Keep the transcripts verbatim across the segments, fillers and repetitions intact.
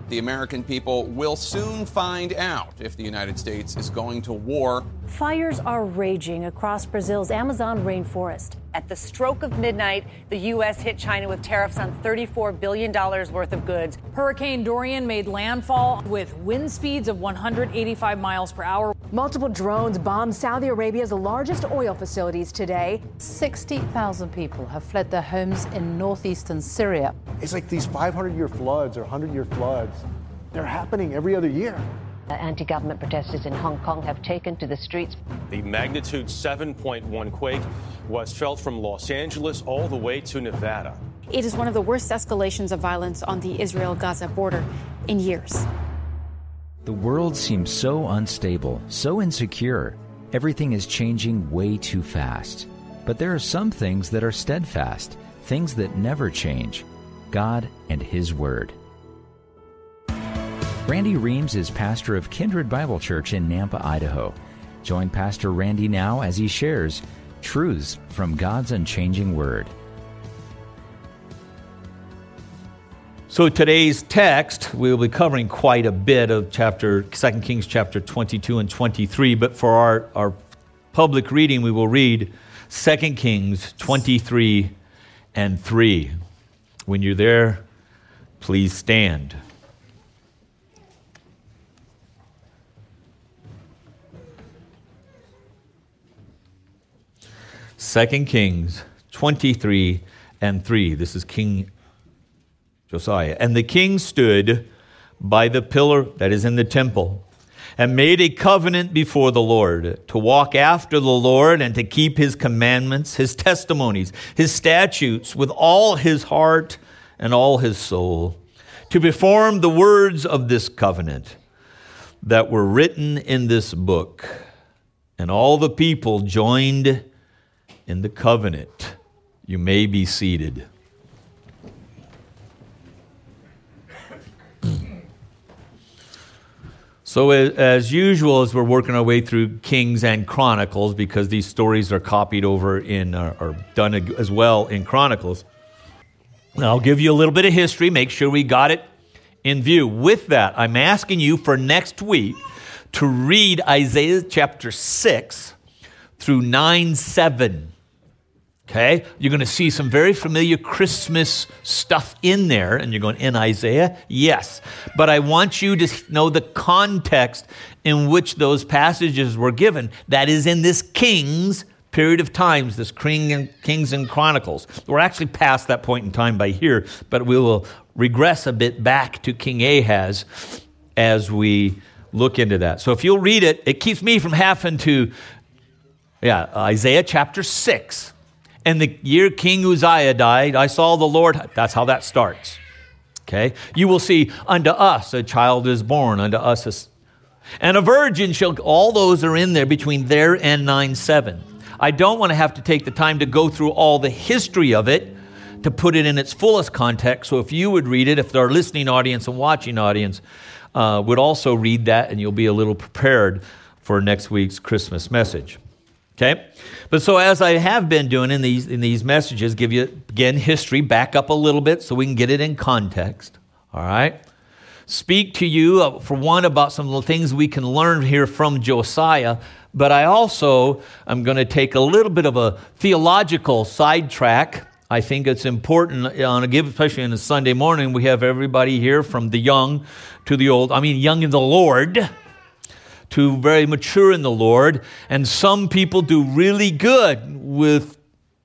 The American people will soon find out if the United States is going to war. Fires are raging across Brazil's Amazon rainforest. At the stroke of midnight, the U S hit China with tariffs on thirty-four billion dollars worth of goods. Hurricane Dorian made landfall with wind speeds of one hundred eighty-five miles per hour. Multiple drones bombed Saudi Arabia's largest oil facilities today. sixty thousand people have fled their homes in northeastern Syria. It's like these five hundred year floods or one hundred year floods, they're happening every other year. Anti-government protesters in Hong Kong have taken to the streets. The magnitude seven point one quake was felt from Los Angeles all the way to Nevada. It is one of the worst escalations of violence on the Israel-Gaza border in years. The world seems so unstable, so insecure. Everything is changing way too fast. But there are some things that are steadfast, things that never change. God and His Word. Randy Reams is pastor of Kindred Bible Church in Nampa, Idaho. Join Pastor Randy now as he shares truths from God's unchanging Word. So today's text, we'll be covering quite a bit of chapter Second Kings chapter twenty-two and twenty-three, but for our, our public reading, we will read Second Kings twenty-three and three. When you're there, please stand. Second Kings twenty-three and three. This is King Josiah. And the king stood by the pillar that is in the temple and made a covenant before the Lord to walk after the Lord and to keep His commandments, His testimonies, His statutes with all his heart and all his soul, to perform the words of this covenant that were written in this book. And all the people joined in the covenant. You may be seated. So as usual, as we're working our way through Kings and Chronicles, because these stories are copied over in, uh, or done as well in Chronicles, I'll give you a little bit of history, make sure we got it in view. With that, I'm asking you for next week to read Isaiah chapter six through nine seven. Okay? You're going to see some very familiar Christmas stuff in there, and you're going, in Isaiah? Yes. But I want you to know the context in which those passages were given. That is in this Kings period of times, this Kings and Chronicles. We're actually past that point in time by here, but we will regress a bit back to King Ahaz as we look into that. So if you'll read it, it keeps me from having to, yeah, Isaiah chapter six. And the year King Uzziah died, I saw the Lord. That's how that starts. Okay? You will see, unto us a child is born, unto us a, and a virgin shall, all those are in there between there and nine seven. I don't want to have to take the time to go through all the history of it to put it in its fullest context. So if you would read it, if our listening audience and watching audience uh, would also read that, and you'll be a little prepared for next week's Christmas message. Okay? But so as I have been doing in these in these messages, give you, again, history, back up a little bit so we can get it in context. All right? Speak to you, uh, for one, about some of the things we can learn here from Josiah, but I also am going to take a little bit of a theological sidetrack. I think it's important, on a give, especially on a Sunday morning, we have everybody here from the young to the old, I mean young in the Lord, to very mature in the Lord, and some people do really good with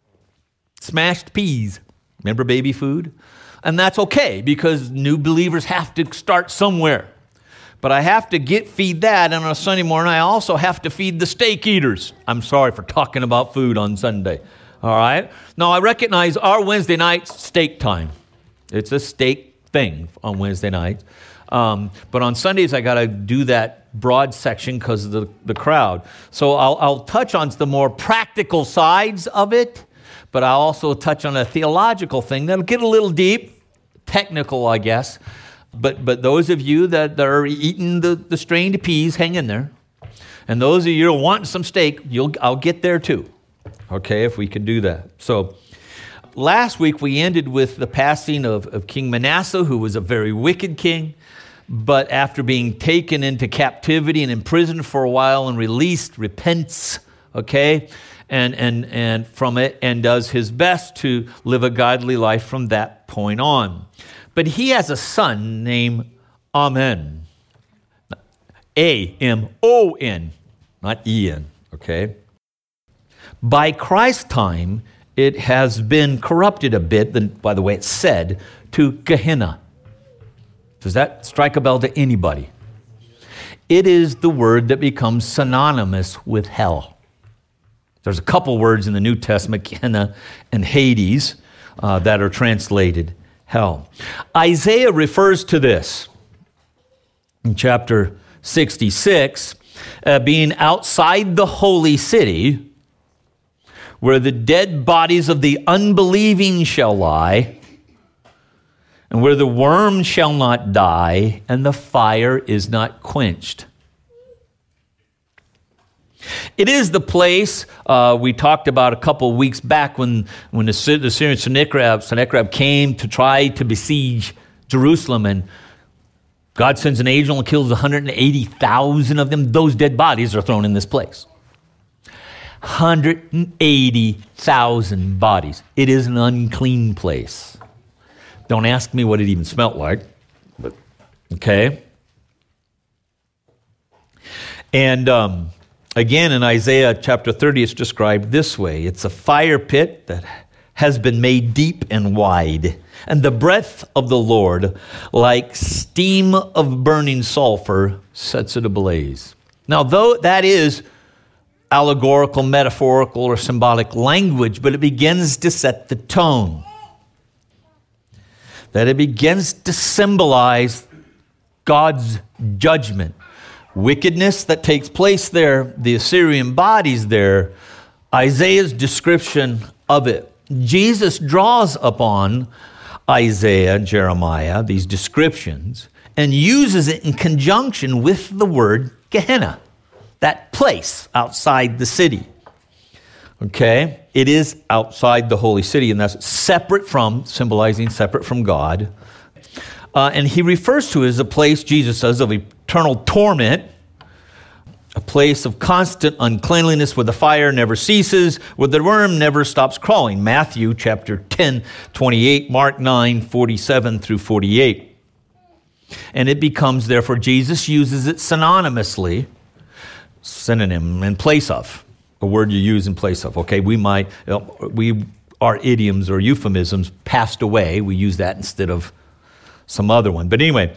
smashed peas. Remember baby food? And that's okay, because new believers have to start somewhere. But I have to get feed that, and on a Sunday morning, I also have to feed the steak eaters. I'm sorry for talking about food on Sunday. All right? Now, I recognize our Wednesday night's steak time. It's a steak thing on Wednesday nights. Um, but on Sundays, I got to do that broad section because of the, the crowd. So I'll, I'll touch on the more practical sides of it, but I'll also touch on a theological thing that'll get a little deep, technical, I guess. But but those of you that, that are eating the, the strained peas, hang in there. And those of you who are wanting some steak, you'll I'll get there too. Okay, if we can do that. So last week we ended with the passing of, of King Manasseh, who was a very wicked king. but after being taken into captivity and imprisoned for a while and released, repents, okay, and and and from it, and does his best to live a godly life from that point on. But he has a son named Amen. A M O N, not Ian, okay? By Christ's time, it has been corrupted a bit, by the way it's said, to Gehenna. Does that strike a bell to anybody? It is the word that becomes synonymous with hell. There's a couple words in the New Testament, Gehenna and Hades, uh, that are translated hell. Isaiah refers to this in chapter sixty-six, uh, being outside the holy city, where the dead bodies of the unbelieving shall lie, and where the worm shall not die, and the fire is not quenched. It is the place uh, we talked about a couple of weeks back when, when the, the Syrian Sennacherib, Sennacherib came to try to besiege Jerusalem, and God sends an angel and kills one hundred eighty thousand of them. Those dead bodies are thrown in this place. one hundred eighty thousand bodies. It is an unclean place. Don't ask me what it even smelled like, but okay. And um, again, in Isaiah chapter thirty, it's described this way. It's a fire pit that has been made deep and wide, and the breath of the Lord, like steam of burning sulfur, sets it ablaze. Now, though that is allegorical, metaphorical, or symbolic language, but it begins to set the tone. That it begins to symbolize God's judgment. Wickedness that takes place there, the Assyrian bodies there, Isaiah's description of it. Jesus draws upon Isaiah and Jeremiah, these descriptions, and uses it in conjunction with the word Gehenna, that place outside the city. Okay? It is outside the holy city, and that's separate from, symbolizing separate from God. Uh, and he refers to it as a place, Jesus says, of eternal torment, a place of constant uncleanliness where the fire never ceases, where the worm never stops crawling. Matthew chapter ten, twenty-eight, Mark nine, forty-seven through forty-eight. And it becomes, therefore, Jesus uses it synonymously, synonym in place of, a word you use in place of. Okay, we might, we, our idioms or euphemisms passed away. We use that instead of some other one. But anyway,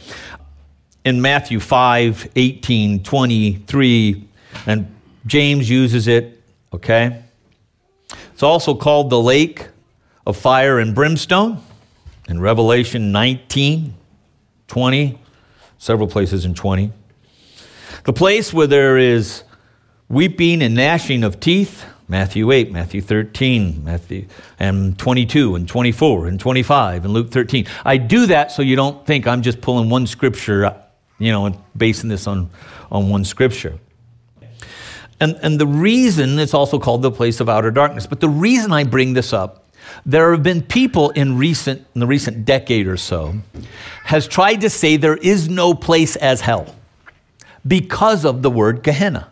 in Matthew five, eighteen, twenty-three, and James uses it, okay? It's also called the lake of fire and brimstone in Revelation nineteen, twenty, several places in twenty. The place where there is weeping and gnashing of teeth, Matthew eight, Matthew thirteen, Matthew and twenty-two and twenty-four and twenty-five and Luke thirteen. I do that so you don't think I'm just pulling one scripture, you know, and basing this on, on one scripture. And, and the reason it's also called the place of outer darkness, but the reason I bring this up, there have been people in recent in the recent decade or so has tried to say there is no place as hell because of the word Gehenna.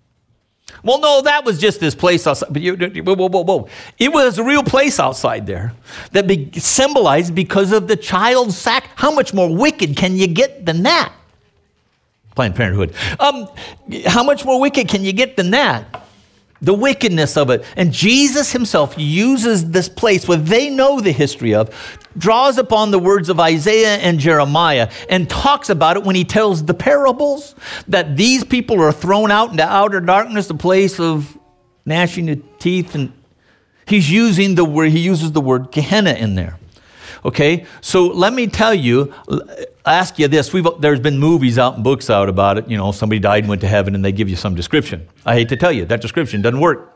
Well, no, that was just this place outside. But you, whoa, whoa, whoa, whoa. It was a real place outside there that be symbolized because of the child sack. How much more wicked can you get than that? Planned Parenthood. Um, how much more wicked can you get than that? The wickedness of it. And Jesus himself uses this place where they know the history of, draws upon the words of Isaiah and Jeremiah, and talks about it when he tells the parables that these people are thrown out into outer darkness, the place of gnashing of teeth. And he's using the word, he uses the word Gehenna in there. Okay, so let me tell you, ask you this. We've, there's been movies out and books out about it. You know, somebody died and went to heaven and they give you some description. I hate to tell you, that description doesn't work.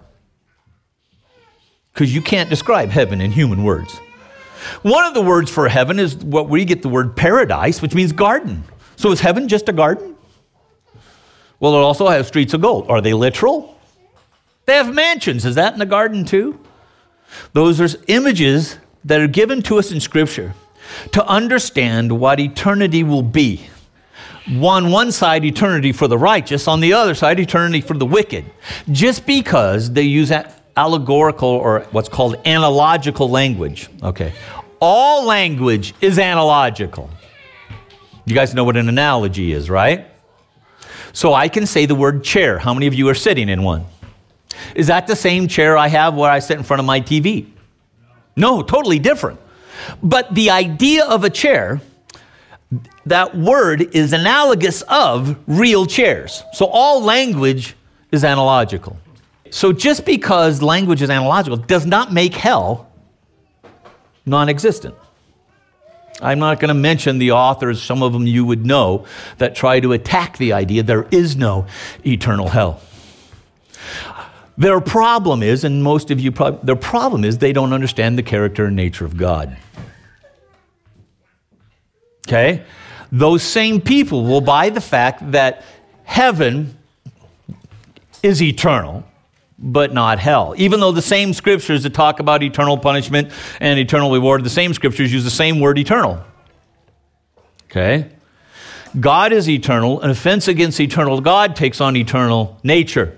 Because you can't describe heaven in human words. One of the words for heaven is what we get the word paradise, which means garden. So is heaven just a garden? Well, it also has streets of gold. Are they literal? They have mansions. Is that in the garden too? Those are images that are given to us in Scripture to understand what eternity will be On one side, eternity for the righteous. On the other side, eternity for the wicked. Just because they use that allegorical or what's called analogical language. Okay. All language is analogical. You guys know what an analogy is, right? So I can say the word chair. How many of you are sitting in one? Is that the same chair I have where I sit in front of my T V? No, totally different. But the idea of a chair, that word is analogous of real chairs. So all language is analogical. So just because language is analogical does not make hell non-existent. I'm not going to mention the authors, some of them you would know, that try to attack the idea there is no eternal hell. Their problem is, and most of you probably, their problem is they don't understand the character and nature of God. Okay? Those same people will buy the fact that heaven is eternal, but not hell. Even though the same scriptures that talk about eternal punishment and eternal reward, the same scriptures use the same word eternal. Okay? God is eternal. An offense against eternal God takes on eternal nature.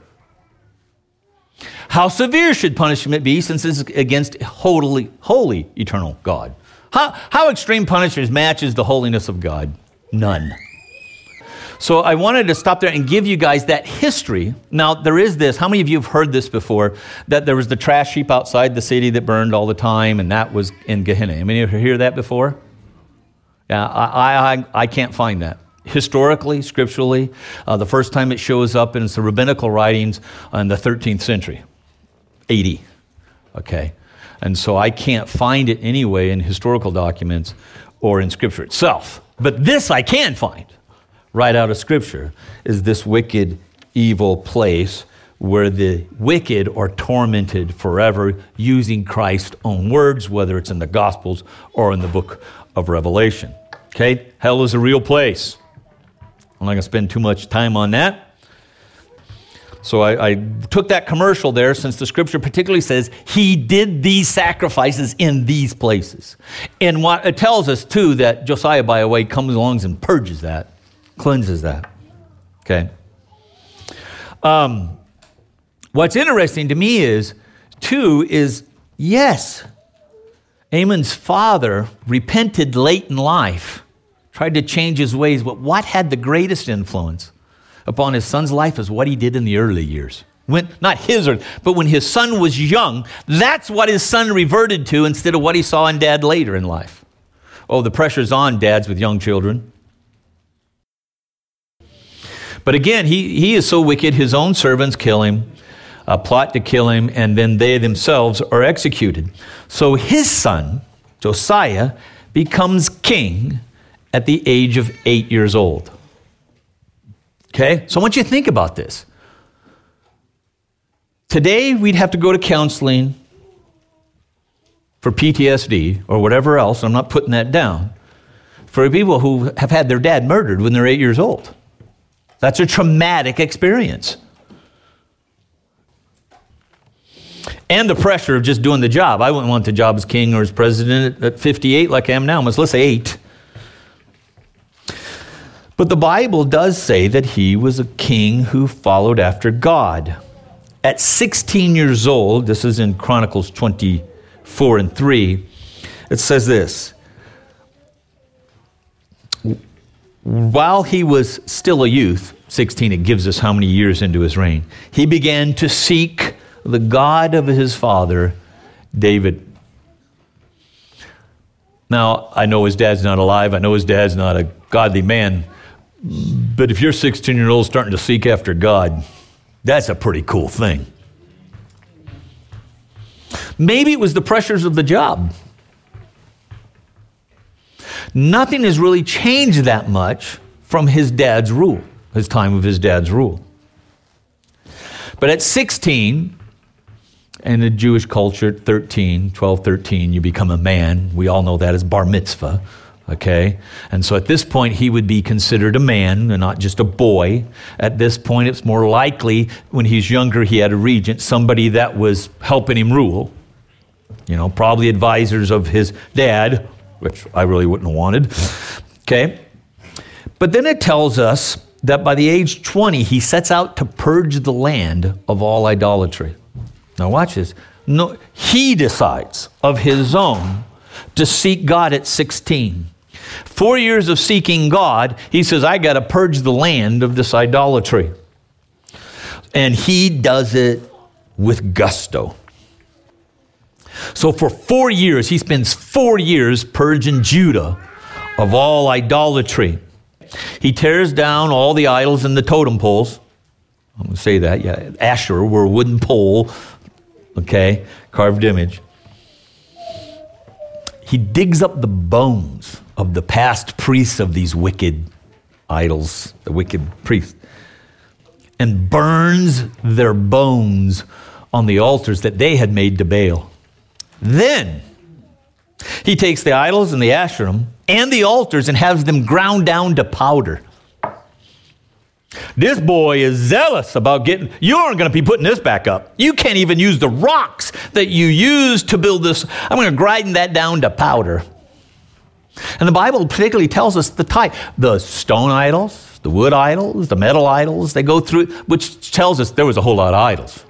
How severe should punishment be since it's against holy, holy eternal God? How, how extreme punishment matches the holiness of God? None. So I wanted to stop there and give you guys that history. Now, there is this. How many of you have heard this before? That there was the trash heap outside the city that burned all the time, and that was in Gehenna. Any of you hear that before? Yeah, I, I, I can't find that. Historically, scripturally, uh, the first time it shows up in the rabbinical writings in the thirteenth century, eighty. Okay. And so I can't find it anyway in historical documents or in Scripture itself. But this I can find right out of Scripture, is this wicked, evil place where the wicked are tormented forever using Christ's own words, whether it's in the Gospels or in the book of Revelation. Okay? Hell is a real place. I'm not going to spend too much time on that. So I, I took that commercial there, since the Scripture particularly says he did these sacrifices in these places. And what it tells us, too, that Josiah, by the way, comes along and purges that, cleanses that. Okay? Um, what's interesting to me is, too, is, yes, Amon's father repented late in life, tried to change his ways, but what had the greatest influence upon his son's life is what he did in the early years. When, not his, but when his son was young, that's what his son reverted to instead of what he saw in dad later in life. Oh, the pressure's on dads with young children. But again, he, he is so wicked, his own servants kill him, uh, plot to kill him, and then they themselves are executed. So his son, Josiah, becomes king at the age of eight years old. Okay, so I want you to think about this. Today, we'd have to go to counseling for P T S D or whatever else. I'm not putting that down. For people who have had their dad murdered when they're eight years old. That's a traumatic experience. And the pressure of just doing the job. I wouldn't want the job as king or as president at fifty-eight like I am now. Let's say eight. But the Bible does say that he was a king who followed after God. At sixteen years old, this is in Chronicles twenty-four and three, it says this. While he was still a youth, sixteen, it gives us how many years into his reign, he began to seek the God of his father, David. Now, I know his dad's not alive. I know his dad's not a godly man. But if you're sixteen years old starting to seek after God, that's a pretty cool thing. Maybe it was the pressures of the job. Nothing has really changed that much from his dad's rule, his time of his dad's rule. But at sixteen, and in Jewish culture, thirteen, twelve, thirteen, you become a man. We all know that as bar mitzvah. Okay, and so at this point, he would be considered a man and not just a boy. At this point, it's more likely when he's younger, he had a regent, somebody that was helping him rule. You know, probably advisors of his dad, which I really wouldn't have wanted. Okay, but But then it tells us that by the age twenty, he sets out to purge the land of all idolatry. Now watch this. No, he decides of his own to seek God at sixteen. Four years of seeking God, he says, I got to purge the land of this idolatry. And he does it with gusto. So for four years, he spends four years purging Judah of all idolatry. He tears down all the idols and the totem poles. I'm going to say that, yeah. Asher were a wooden pole, okay, carved image. He digs up the bones of the past priests of these wicked idols, the wicked priests, and burns their bones on the altars that they had made to Baal. Then he takes the idols and the Asherim and the altars and has them ground down to powder. This boy is zealous about getting, you aren't going to be putting this back up. You can't even use the rocks that you used to build this. I'm going to grind that down to powder. And the Bible particularly tells us the type, the stone idols, the wood idols, the metal idols, they go through, which tells us there was a whole lot of idols.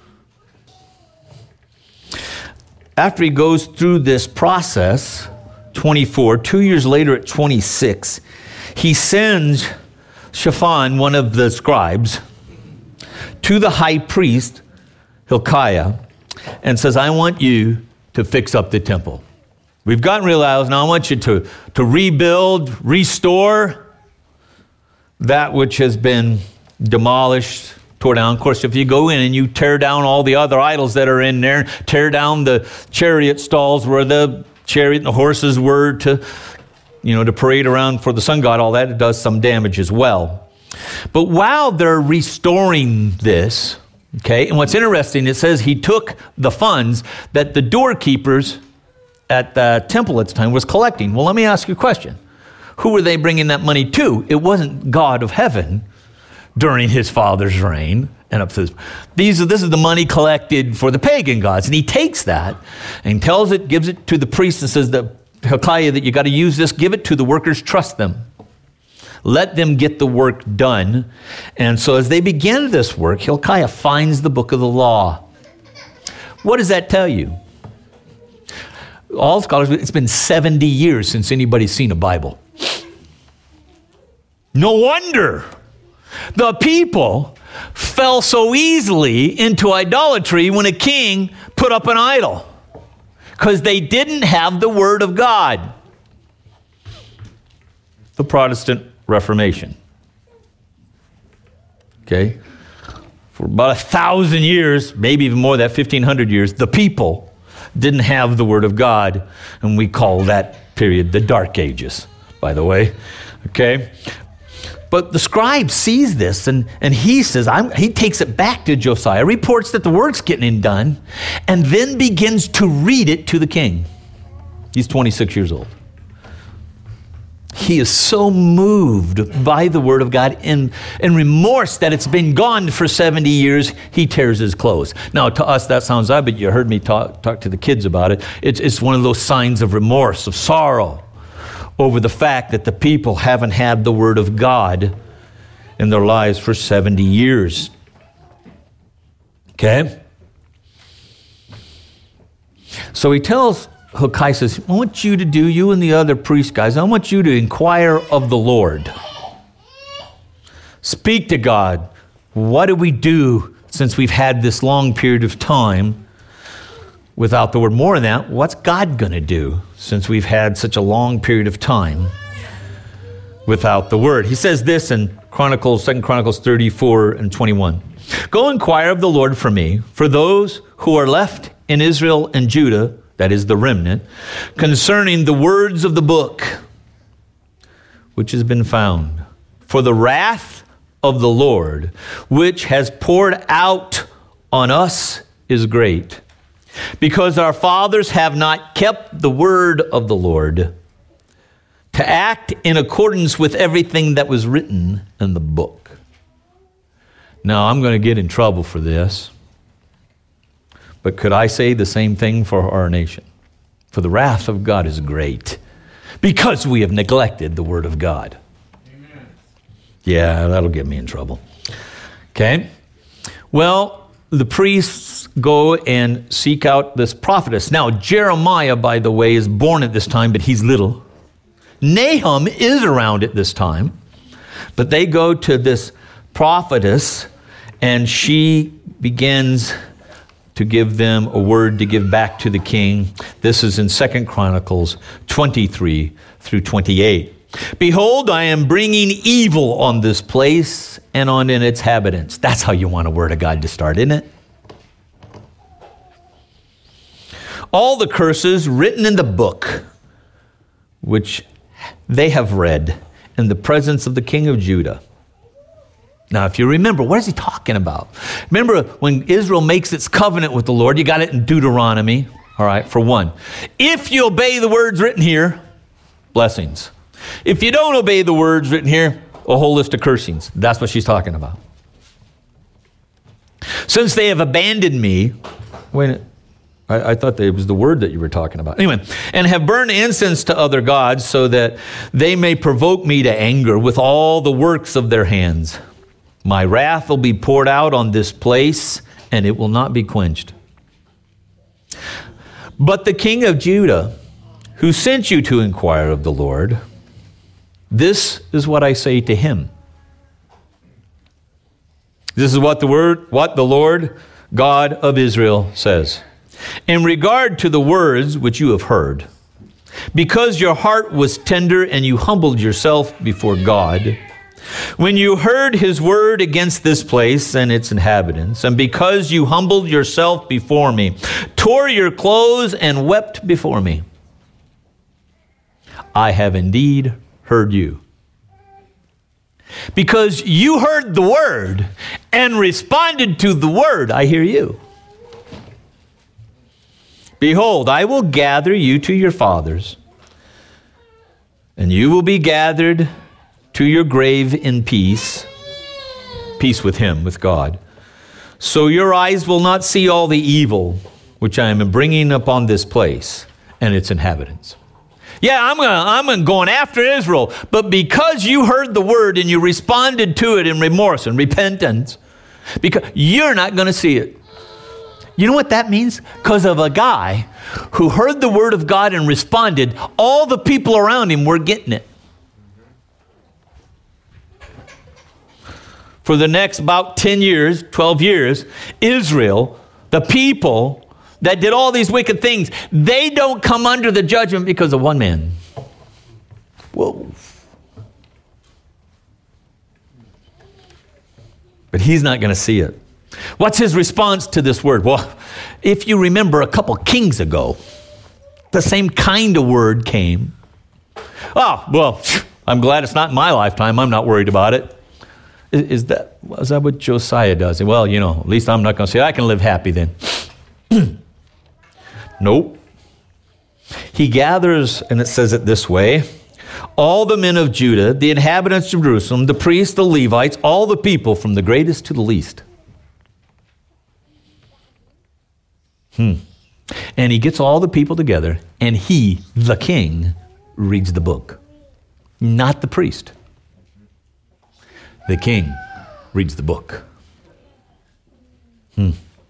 After he goes through this process, twenty-four, two years later at twenty-six, he sends Shaphan, one of the scribes, to the high priest, Hilkiah, and says, I want you to fix up the temple. We've gotten real idols, now I want you to, to rebuild, restore that which has been demolished, tore down. Of course, if you go in and you tear down all the other idols that are in there, tear down the chariot stalls where the chariot and the horses were to, you know, to parade around for the sun god, all that, it does some damage as well. But while they're restoring this, okay, and what's interesting, it says he took the funds that the doorkeepers at the temple at the time was collecting. Well, let me ask you a question. Who were they bringing that money to? It wasn't God of heaven during his father's reign. And up to this, these are, this is the money collected for the pagan gods. And he takes that and tells it, gives it to the priest and says that Hilkiah, that you got to use this, give it to the workers, trust them. Let them get the work done. And so as they begin this work, Hilkiah finds the book of the law. What does that tell you? All scholars, it's been seventy years since anybody's seen a Bible. No wonder the people fell so easily into idolatry when a king put up an idol, because they didn't have the Word of God. The Protestant Reformation. Okay? For about a thousand years, maybe even more than that, fifteen hundred years, the people didn't have the Word of God, and we call that period the Dark Ages, by the way. Okay? But the scribe sees this, and, and he says, I'm, he takes it back to Josiah, reports that the work's getting done, and then begins to read it to the king. He's twenty-six years old. He is so moved by the Word of God in, in remorse that it's been gone for seventy years, he tears his clothes. Now, to us, that sounds odd, but you heard me talk, talk to the kids about it. It's, it's one of those signs of remorse, of sorrow, over the fact that the people haven't had the Word of God in their lives for seventy years. Okay? So he tells Hilkiah, says, I want you to do, you and the other priest guys, I want you to inquire of the Lord. Speak to God. What do we do since we've had this long period of time without the Word? More than that, what's God going to do since we've had such a long period of time without the Word? He says this in Chronicles, Second Chronicles thirty-four and twenty-one. Go inquire of the Lord for me, for those who are left in Israel and Judah, that is the remnant, concerning the words of the book which has been found. For the wrath of the Lord, which has poured out on us, is great, because our fathers have not kept the word of the Lord, to act in accordance with everything that was written in the book. Now, I'm going to get in trouble for this, but could I say the same thing for our nation? For the wrath of God is great, because we have neglected the Word of God. Amen. Yeah, that'll get me in trouble. Okay. Well, the priests go and seek out this prophetess. Now, Jeremiah, by the way, is born at this time, but he's little. Nahum is around at this time, but they go to this prophetess, and she begins to give them a word to give back to the king. This is in Second Chronicles twenty-three through twenty-eight. Behold, I am bringing evil on this place and on its inhabitants. That's how you want a word of God to start, isn't it? All the curses written in the book, which they have read in the presence of the king of Judah. Now, if you remember, what is he talking about? Remember when Israel makes its covenant with the Lord, you got it in Deuteronomy, all right, for one. If you obey the words written here, blessings. If you don't obey the words written here, a whole list of cursings. That's what she's talking about. Since they have abandoned me, wait, I, I thought that it was the word that you were talking about. Anyway, and have burned incense to other gods so that they may provoke me to anger with all the works of their hands. My wrath will be poured out on this place, and it will not be quenched. But the king of Judah, who sent you to inquire of the Lord, this is what I say to him. This is what the word, what the Lord God of Israel says. In regard to the words which you have heard, because your heart was tender and you humbled yourself before God, when you heard his word against this place and its inhabitants, and because you humbled yourself before me, tore your clothes and wept before me, I have indeed heard you. Because you heard the word and responded to the word, I hear you. Behold, I will gather you to your fathers, and you will be gathered to your grave in peace, peace with him, with God. So your eyes will not see all the evil which I am bringing upon this place and its inhabitants. Yeah, I'm gonna, I'm going after Israel, but because you heard the word and you responded to it in remorse and repentance, because you're not going to see it. You know what that means? Because of a guy who heard the word of God and responded, all the people around him were getting it. For the next about ten years, twelve years, Israel, the people that did all these wicked things, they don't come under the judgment because of one man. Whoa. But he's not going to see it. What's his response to this word? Well, if you remember a couple kings ago, the same kind of word came. Oh, well, I'm glad it's not in my lifetime. I'm not worried about it. Is, is that, is that what Josiah does? Well, you know, at least I'm not going to say, I can live happy then. Nope. He gathers, and it says it this way, all the men of Judah, the inhabitants of Jerusalem, the priests, the Levites, all the people from the greatest to the least. Hmm. And he gets all the people together, and he, the king, reads the book. Not the priest. The king reads the book. Hmm.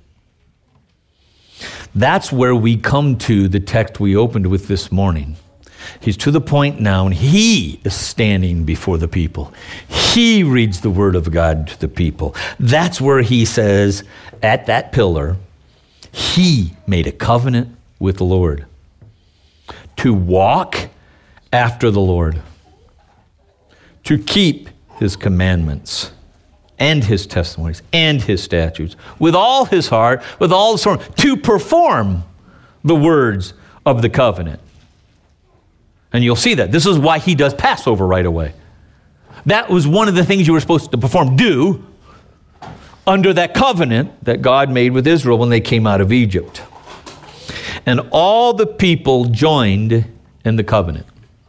That's where we come to the text we opened with this morning. He's to the point now, and he is standing before the people. He reads the word of God to the people. That's where he says, at that pillar, he made a covenant with the Lord to walk after the Lord, to keep his commandments and his testimonies and his statutes with all his heart, with all his soul, to perform the words of the covenant. And you'll see that. This is why he does Passover right away. That was one of the things you were supposed to perform, do, under that covenant that God made with Israel when they came out of Egypt. And all the people joined in the covenant.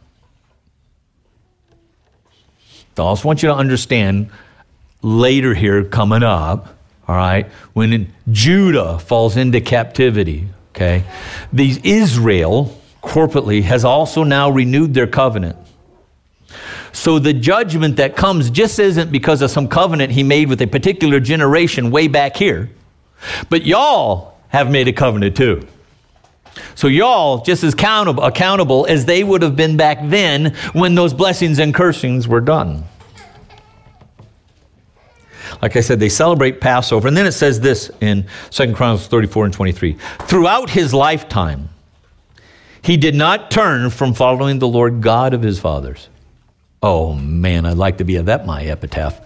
I also want you to understand later here coming up, all right, when Judah falls into captivity, okay, these Israel corporately has also now renewed their covenant. So the judgment that comes just isn't because of some covenant he made with a particular generation way back here. But y'all have made a covenant too. So y'all just as accountable, accountable as they would have been back then when those blessings and cursings were done. Like I said, they celebrate Passover. And then it says this in Second Chronicles thirty-four and twenty-three. Throughout his lifetime, he did not turn from following the Lord God of his fathers. Oh man, I'd like to be at that my epitaph.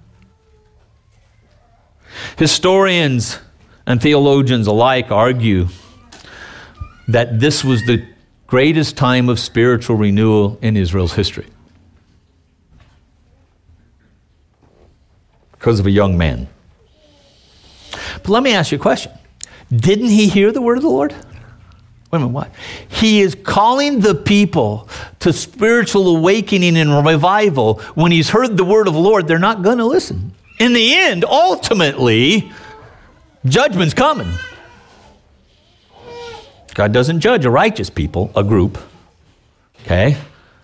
Historians and theologians alike argue that this was the greatest time of spiritual renewal in Israel's history. Because of a young man. But let me ask you a question. Didn't he hear the word of the Lord? Wait a minute, what? He is calling the people to spiritual awakening and revival. When he's heard the word of the Lord, they're not going to listen. In the end, ultimately, judgment's coming. God doesn't judge a righteous people, a group. Okay?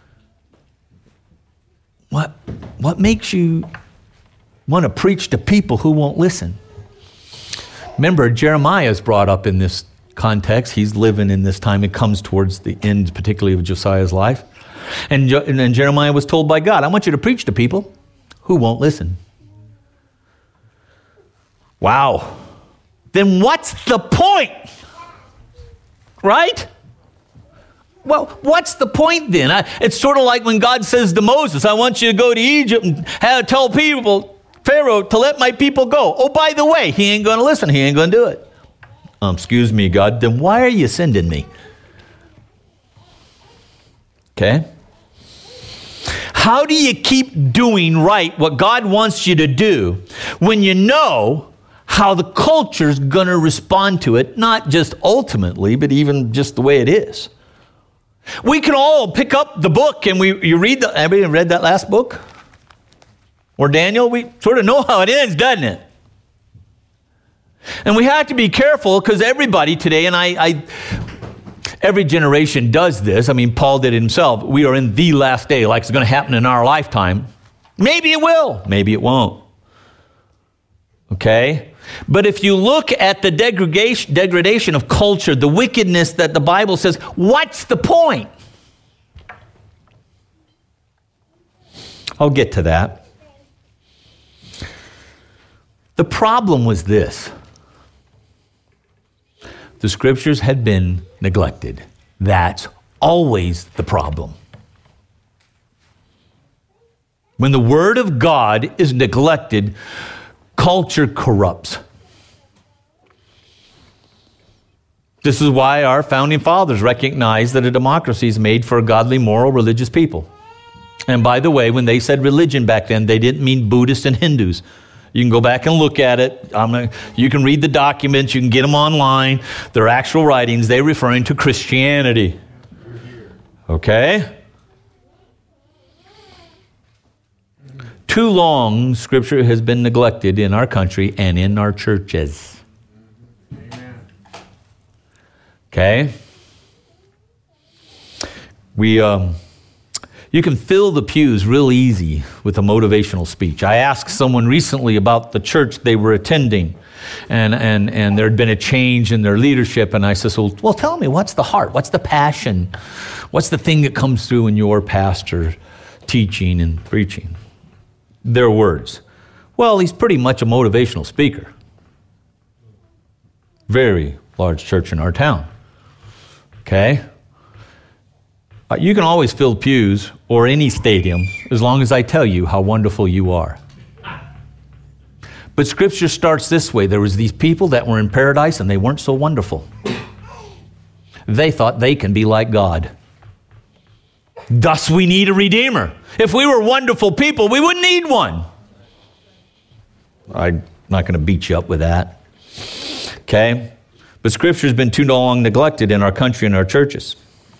What, what makes you want to preach to people who won't listen? Remember, Jeremiah is brought up in this context. He's living in this time. It comes towards the end, particularly of Josiah's life. And, and then Jeremiah was told by God, I want you to preach to people who won't listen. Wow. Then what's the point? Right? Well, what's the point then? I, it's sort of like when God says to Moses, I want you to go to Egypt and have, tell people, Pharaoh, to let my people go. Oh, by the way, he ain't going to listen. He ain't going to do it. Um, excuse me, God, then why are you sending me? Okay? How do you keep doing right what God wants you to do when you know how the culture's going to respond to it, not just ultimately, but even just the way it is? We can all pick up the book and we you read the, everybody read that last book? Or Daniel? We sort of know how it ends, doesn't it? And we have to be careful because everybody today, and I, I, every generation does this. I mean, Paul did it himself. We are in the last day, like it's going to happen in our lifetime. Maybe it will. Maybe it won't. Okay? But if you look at the degradation, degradation of culture, the wickedness that the Bible says, what's the point? I'll get to that. The problem was this. The scriptures had been neglected. That's always the problem. When the word of God is neglected, culture corrupts. This is why our founding fathers recognized that a democracy is made for a godly, moral, religious people. And by the way, when they said religion back then, they didn't mean Buddhists and Hindus. You can go back and look at it. I'm gonna, you can read the documents. You can get them online. They're actual writings. They're referring to Christianity. Okay? Too long, Scripture has been neglected in our country and in our churches. Okay? We, um, you can fill the pews real easy with a motivational speech. I asked someone recently about the church they were attending, and, and, and there had been a change in their leadership, and I said, well, well, tell me, what's the heart? What's the passion? What's the thing that comes through in your pastor teaching and preaching? Their words. Well, he's pretty much a motivational speaker. Very large church in our town. Okay? Uh, you can always fill pews or any stadium as long as I tell you how wonderful you are. But Scripture starts this way. There was these people that were in paradise and they weren't so wonderful. They thought they can be like God. Thus we need a Redeemer. If we were wonderful people, we wouldn't need one. I'm not going to beat you up with that. Okay? But Scripture has been too long neglected in our country and our churches.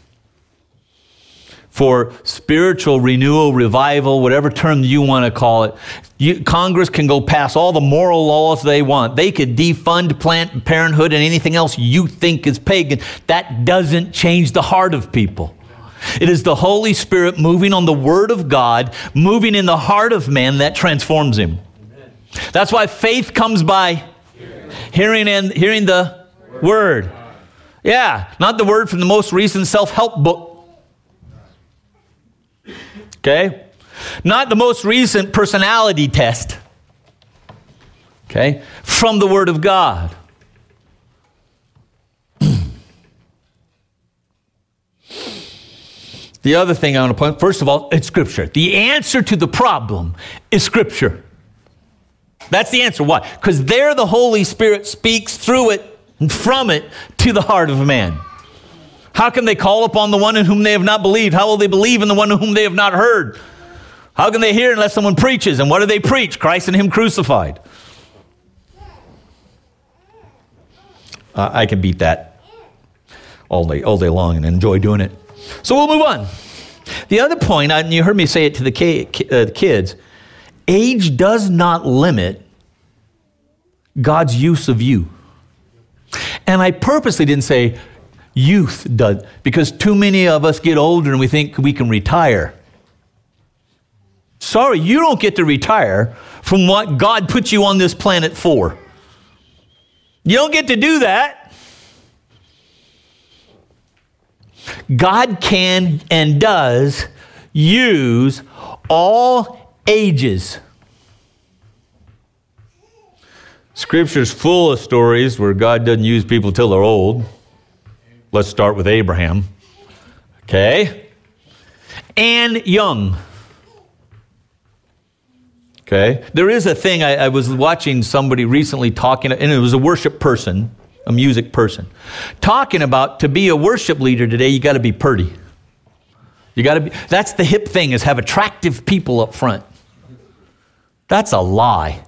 For spiritual renewal, revival, whatever term you want to call it, you, Congress can go pass all the moral laws they want. They could defund Planned Parenthood and anything else you think is pagan. That doesn't change the heart of people. It is the Holy Spirit moving on the Word of God, moving in the heart of man that transforms him. Amen. That's why faith comes by hearing, hearing and hearing the Word. Word. Yeah, not the word from the most recent self-help book. Okay? Not the most recent personality test. Okay? From the Word of God. The other thing I want to point, first of all, it's Scripture. The answer to the problem is Scripture. That's the answer. Why? Because there the Holy Spirit speaks through it and from it to the heart of man. How can they call upon the one in whom they have not believed? How will they believe in the one in whom they have not heard? How can they hear unless someone preaches? And what do they preach? Christ and Him crucified. Uh, I can beat that all day, all day long and enjoy doing it. So we'll move on. The other point, and you heard me say it to the kids, age does not limit God's use of you. And I purposely didn't say youth does, because too many of us get older and we think we can retire. Sorry, you don't get to retire from what God put you on this planet for. You don't get to do that. God can and does use all ages. Scripture's full of stories where God doesn't use people till they're old. Let's start with Abraham. Okay? And young. Okay? There is a thing, I, I was watching somebody recently talking, and it was a worship person, a music person, talking about to be a worship leader today, you got to be pretty. You got to be, that's the hip thing, is have attractive people up front. That's a lie.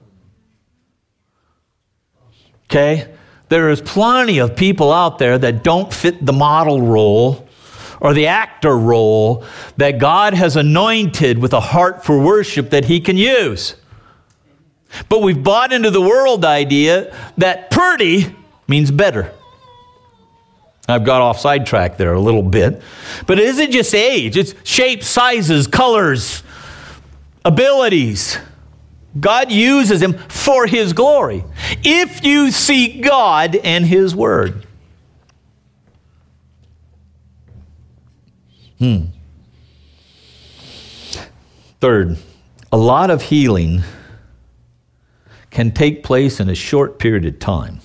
Okay? There is plenty of people out there that don't fit the model role or the actor role that God has anointed with a heart for worship that He can use. But we've bought into the world idea that pretty means better. I've got off sidetrack there a little bit. But it isn't just age. It's shapes, sizes, colors, abilities. God uses him for His glory. If you seek God and His Word. Hmm. Third, a lot of healing can take place in a short period of time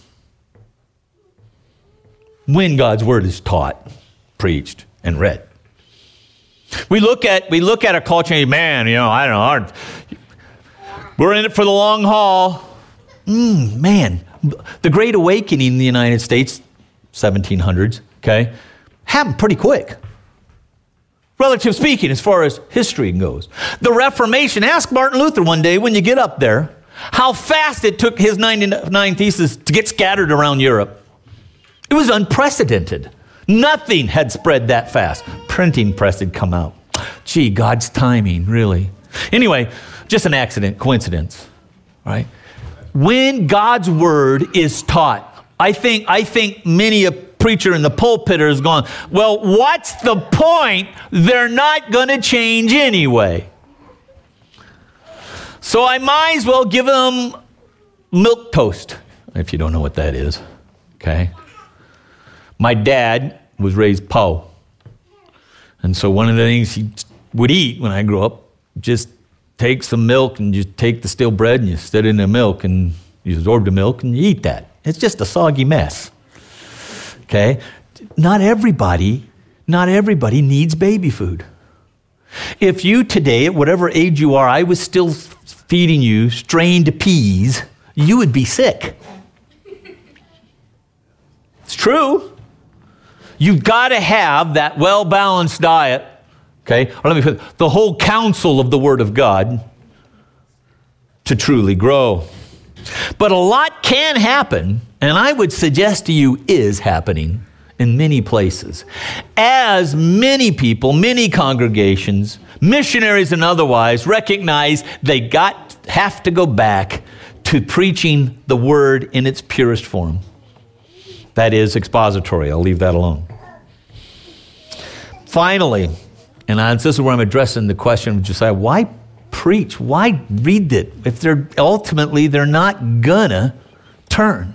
when God's Word is taught, preached, and read. We look at we look at our culture and man, you know, I don't know, our, we're in it for the long haul. Mm, man, the Great Awakening in the United States, seventeen hundreds, okay, happened pretty quick. Relative speaking, as far as history goes. The Reformation, ask Martin Luther one day when you get up there, how fast it took his ninety-nine Theses to get scattered around Europe. It was unprecedented. Nothing had spread that fast. Printing press had come out. Gee, God's timing, really. Anyway, just an accident, coincidence, right? When God's Word is taught, I think, I think many a preacher in the pulpit is going, well, what's the point? They're not going to change anyway. So I might as well give them milk toast, if you don't know what that is, okay? My dad was raised poor. And so one of the things he would eat when I grew up, just take some milk and just take the stale bread and you set it in the milk and you absorb the milk and you eat that. It's just a soggy mess. Okay? Not everybody, not everybody needs baby food. If you today, at whatever age you are, I was still feeding you strained peas, you would be sick. It's true. You've got to have that well-balanced diet, okay? Or let me put it, the whole counsel of the Word of God to truly grow. But a lot can happen, and I would suggest to you is happening in many places. As many people, many congregations, missionaries and otherwise, recognize they got have to go back to preaching the Word in its purest form. That is expository. I'll leave that alone. Finally, and this is where I'm addressing the question of Josiah, why preach? Why read it if they're ultimately they're not gonna turn?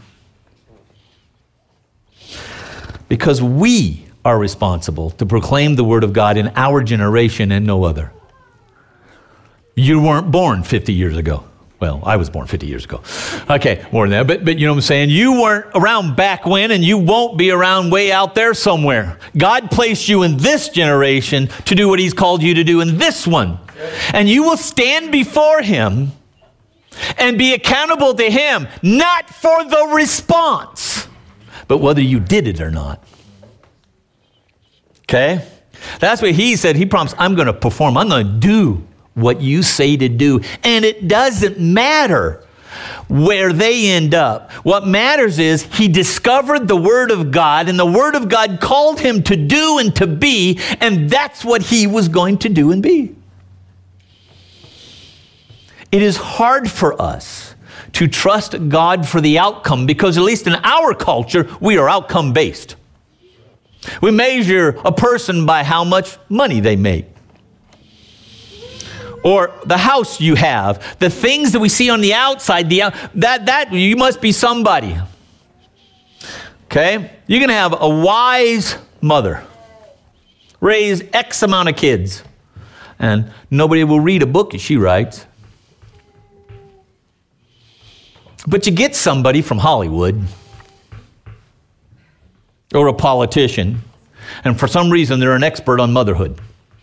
Because we are responsible to proclaim the word of God in our generation and no other. You weren't born fifty years ago. Well, I was born fifty years ago. Okay, more than that. But, but you know what I'm saying? You weren't around back when, and you won't be around way out there somewhere. God placed you in this generation to do what he's called you to do in this one. And you will stand before him and be accountable to him, not for the response, but whether you did it or not. Okay? That's what he said. He promised, I'm going to perform. I'm going to do what you say to do. And it doesn't matter where they end up. What matters is he discovered the Word of God, and the Word of God called him to do and to be, and that's what he was going to do and be. It is hard for us to trust God for the outcome because, at least in our culture, we are outcome-based. We measure a person by how much money they make, or the house you have, the things that we see on the outside. The that that you must be somebody. Okay, you can have a wise mother, raise X amount of kids, and nobody will read a book that she writes. But you get somebody from Hollywood or a politician, and for some reason they're an expert on motherhood.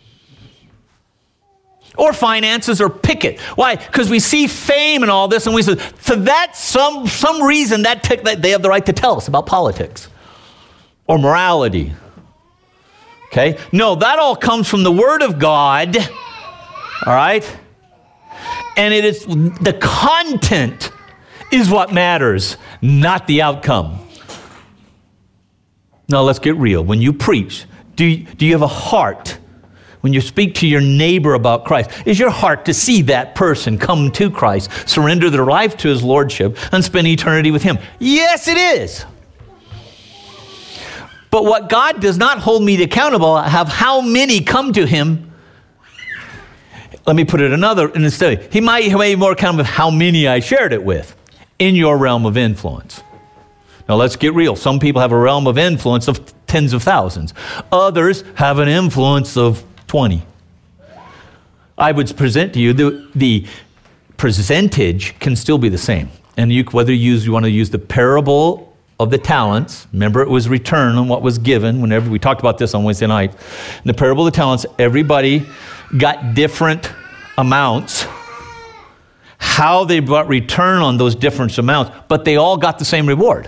Or finances, or pick it. Why? Because we see fame and all this, and we say, for that some some reason that, t- that they have the right to tell us about politics or morality. Okay? No, that all comes from the Word of God. All right? And it is the content is what matters, not the outcome. Now let's get real. When you preach, do you, do you have a heart? When you speak to your neighbor about Christ, is your heart to see that person come to Christ, surrender their life to his lordship, and spend eternity with him? Yes, it is. But what God does not hold me accountable of how many come to him. Let me put it another instead. He might be more accountable of how many I shared it with in your realm of influence. Now let's get real. Some people have a realm of influence of tens of thousands. Others have an influence of twenty. I would present to you the, the percentage can still be the same. And you, whether you, use, you want to use the parable of the talents, remember it was return on what was given, whenever we talked about this on Wednesday night. In the parable of the talents, everybody got different amounts, how they brought return on those different amounts, but they all got the same reward.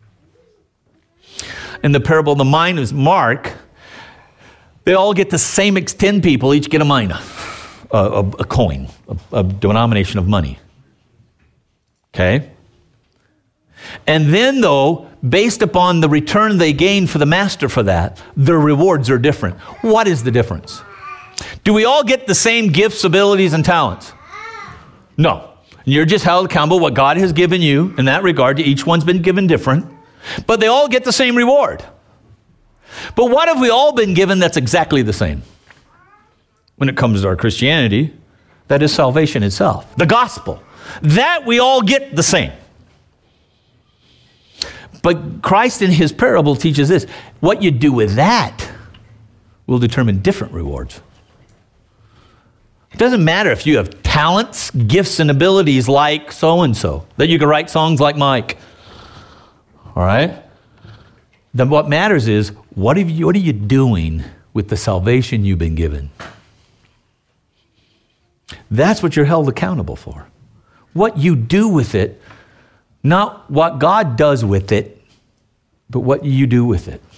In the parable of the mina, Mark, they all get the same, ten people each get a mina, a, a, a coin, a, a denomination of money. Okay? And then, though, based upon the return they gain for the master for that, their rewards are different. What is the difference? Do we all get the same gifts, abilities, and talents? No. You're just held accountable what God has given you in that regard. Each one's been given different, but they all get the same reward. But what have we all been given that's exactly the same? When it comes to our Christianity, that is salvation itself, the gospel. That we all get the same. But Christ in his parable teaches this. What you do with that will determine different rewards. It doesn't matter if you have talents, gifts, and abilities like so-and-so, that you can write songs like Mike. All right? Then what matters is, what, have you, what are you doing with the salvation you've been given? That's what you're held accountable for. What you do with it, not what God does with it, but what you do with it.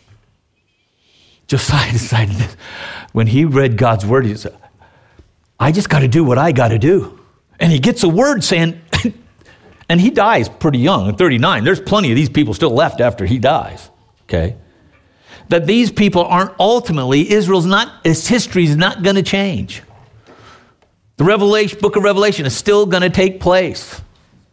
Josiah decided this. When he read God's word, he said, I just got to do what I got to do. And he gets a word saying, and he dies pretty young, at thirty-nine. There's plenty of these people still left after he dies. Okay? That these people aren't ultimately, Israel's not, its history is not going to change. The Revelation, book of Revelation is still going to take place.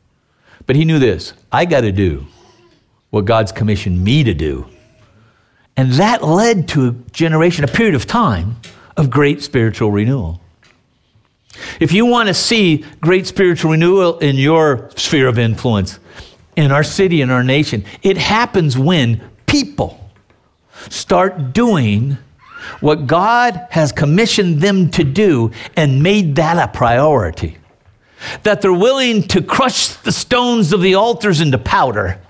But he knew this, I got to do what God's commissioned me to do. And that led to a generation, a period of time of great spiritual renewal. If you want to see great spiritual renewal in your sphere of influence, in our city, in our nation, it happens when people start doing what God has commissioned them to do and made that a priority. That they're willing to crush the stones of the altars into powder,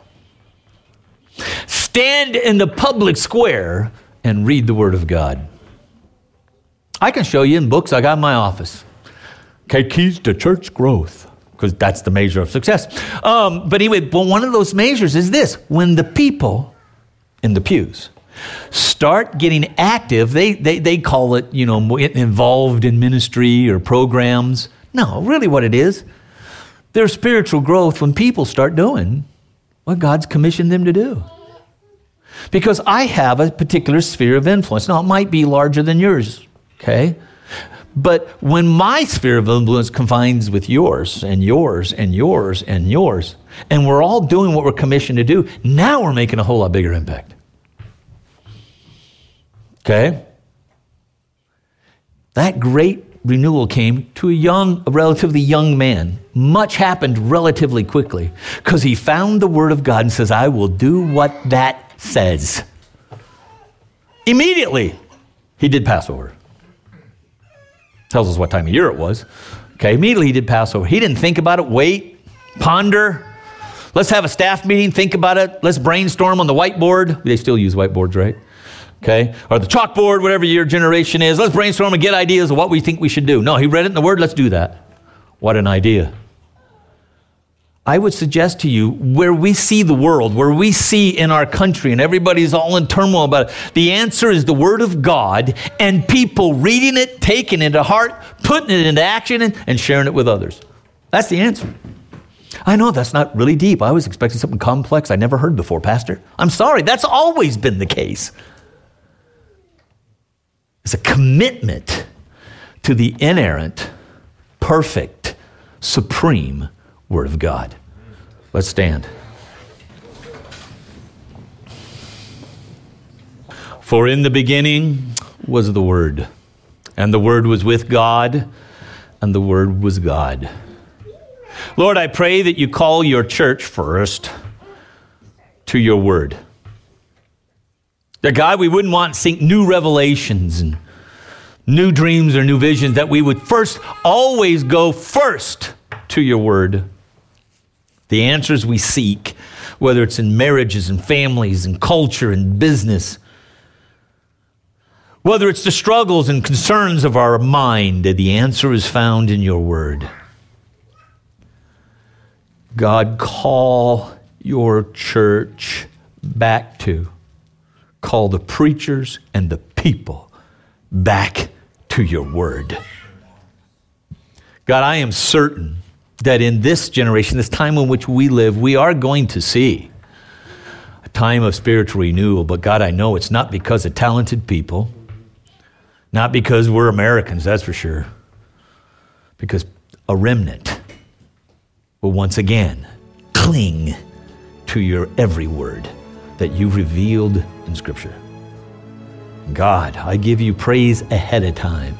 stand in the public square, and read the Word of God. I can show you in books I got in my office. Okay, keys to church growth, because that's the measure of success. Um, but anyway, but one of those measures is this. When the people in the pews start getting active, they, they, they call it, you know, involved in ministry or programs. No, really what it is, there's spiritual growth when people start doing what God's commissioned them to do. Because I have a particular sphere of influence. Now, it might be larger than yours, okay? But when my sphere of influence confines with yours and yours and yours and yours, and we're all doing what we're commissioned to do, now we're making a whole lot bigger impact. Okay? That great renewal came to a young, a relatively young man. Much happened relatively quickly because he found the Word of God and says, I will do what that says. Immediately, he did Passover. Tells us what time of year it was. Okay, immediately he did Passover. He didn't think about it, wait, ponder. Let's have a staff meeting, think about it. Let's brainstorm on the whiteboard. They still use whiteboards, right? Okay, or the chalkboard, whatever your generation is. Let's brainstorm and get ideas of what we think we should do. No, he read it in the Word. Let's do that. What an idea. I would suggest to you, where we see the world, where we see in our country, and everybody's all in turmoil about it, the answer is the Word of God and people reading it, taking it to heart, putting it into action, and, and sharing it with others. That's the answer. I know that's not really deep. I was expecting something complex I never heard before, Pastor. I'm sorry, that's always been the case. It's a commitment to the inerrant, perfect, supreme Word of God. Let's stand. For in the beginning was the Word, and the Word was with God, and the Word was God. Lord, I pray that you call your church first to your Word. That God, we wouldn't want to seek new revelations and new dreams or new visions, that we would first always go first to your Word. The answers we seek, whether it's in marriages and families and culture and business, whether it's the struggles and concerns of our mind, the answer is found in your Word. God, call your church back to, call the preachers and the people back to your Word. God, I am certain that in this generation, this time in which we live, we are going to see a time of spiritual renewal. But God, I know it's not because of talented people, not because we're Americans, that's for sure, because a remnant will once again cling to your every word that you've revealed in Scripture. God, I give you praise ahead of time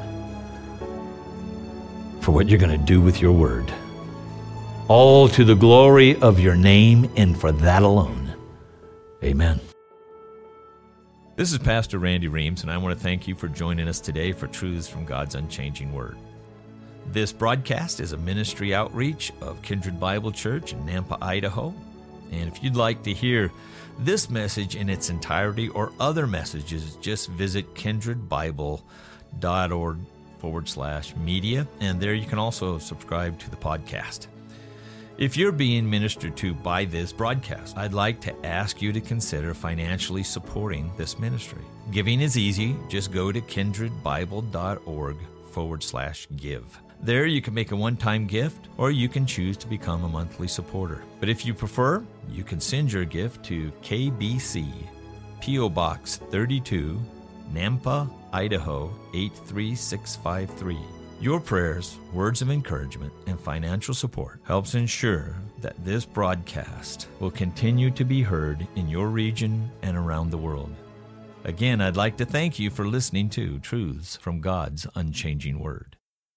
for what you're going to do with your Word. All to the glory of your name, and for that alone. Amen. This is Pastor Randy Reams, and I want to thank you for joining us today for Truths from God's Unchanging Word. This broadcast is a ministry outreach of Kindred Bible Church in Nampa, Idaho. And if you'd like to hear this message in its entirety or other messages, just visit kindredbible.org forward slash media, and there you can also subscribe to the podcast. If you're being ministered to by this broadcast, I'd like to ask you to consider financially supporting this ministry. Giving is easy. Just go to kindredbible.org forward slash give. There you can make a one-time gift, or you can choose to become a monthly supporter. But if you prefer, you can send your gift to K B C, P O Box thirty-two, Nampa, Idaho eight three six five three. Your prayers, words of encouragement, and financial support helps ensure that this broadcast will continue to be heard in your region and around the world. Again, I'd like to thank you for listening to Truths from God's Unchanging Word.